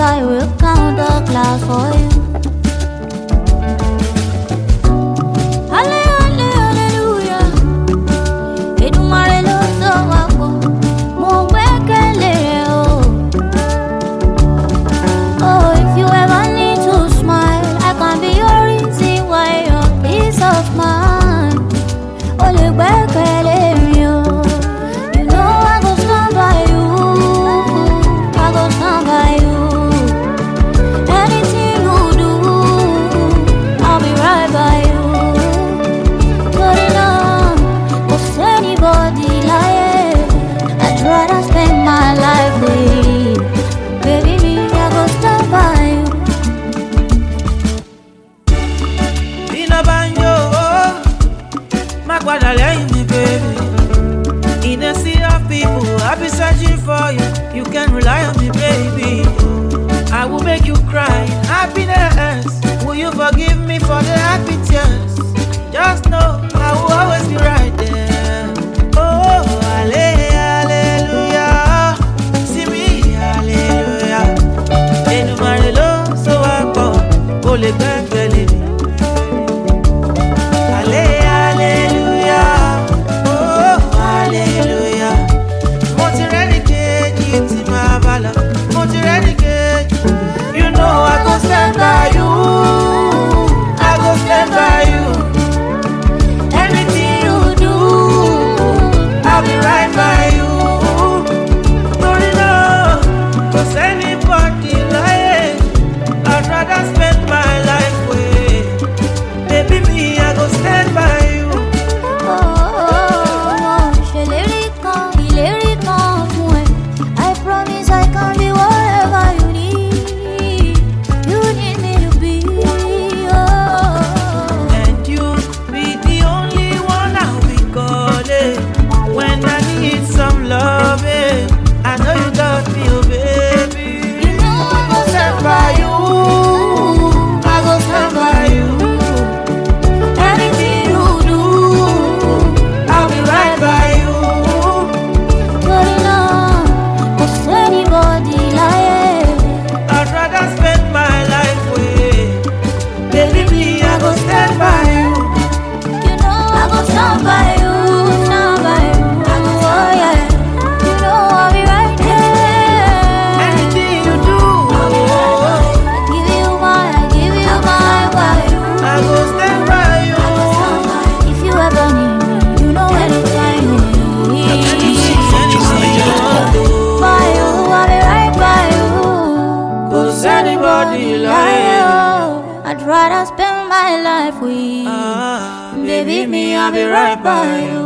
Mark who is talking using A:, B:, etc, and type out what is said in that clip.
A: I will count the clouds for you. Hallelujah. Edumare lo so wapo, mo gbẹ́kẹ̀lé rẹ o. Oh, if you ever need to smile, I can be your reason why your peace of mind. O lè gbẹ́kẹ̀lé mi o. You know I go stand by you. I go stand by you. Anything you do, I'll be right by you. Put it on, 'cause anybody lying, I'd rather spend my life with you. Baby, me, I go stand by you.
B: Bina banjo, makwada lẹ́yìn mi, baby. In a sea of people, I'll be searching for you. You can rely on me, baby. I will make you cry in happiness. Will you forgive me for the happy tears? Just know I will always be right there. Oh, hallelujah. See me, hallelujah. Edumare lo so wapo, o lè gbẹ́kẹ̀lé mi. Hallelujah. Oh, hallelujah. Mo ti rẹ́ni kejì tí máa bá lọ. Mo ti rẹ́ni kejì. You know I go stand by you. I go stand by you. Anything you do, I'll be right by you. Torí náà, kò sẹ́nibọ́dì láyé. I'd rather spend my life with. Baby, me, I go stand by you.
A: Ṣèlérí kan, ìlérí kan fún ẹ. I promise I can be whatever you need. You need me to be. Oh.
B: And you be the only one I'll be calling when I need some loving. I know you got me, oh baby.
A: You know I go stand by you.
B: I go stand by you. Anything you do, I'll be right by you.
A: Put it on, 'cause anybody lying.
B: I'd rather spend my life with. Baby, me, I go stand by you.
A: You know I go stand by you, stand by you. Oh yeah. You know I'll be right there.
B: Anything you do,
A: I give you my
B: I go stand by you.
A: If you ever need me, you know anytime you need. By you, I'll be right by you.
B: 'Cause anybody lying.
A: I'd rather spend my life with you. Baby, me, I'll be right by you.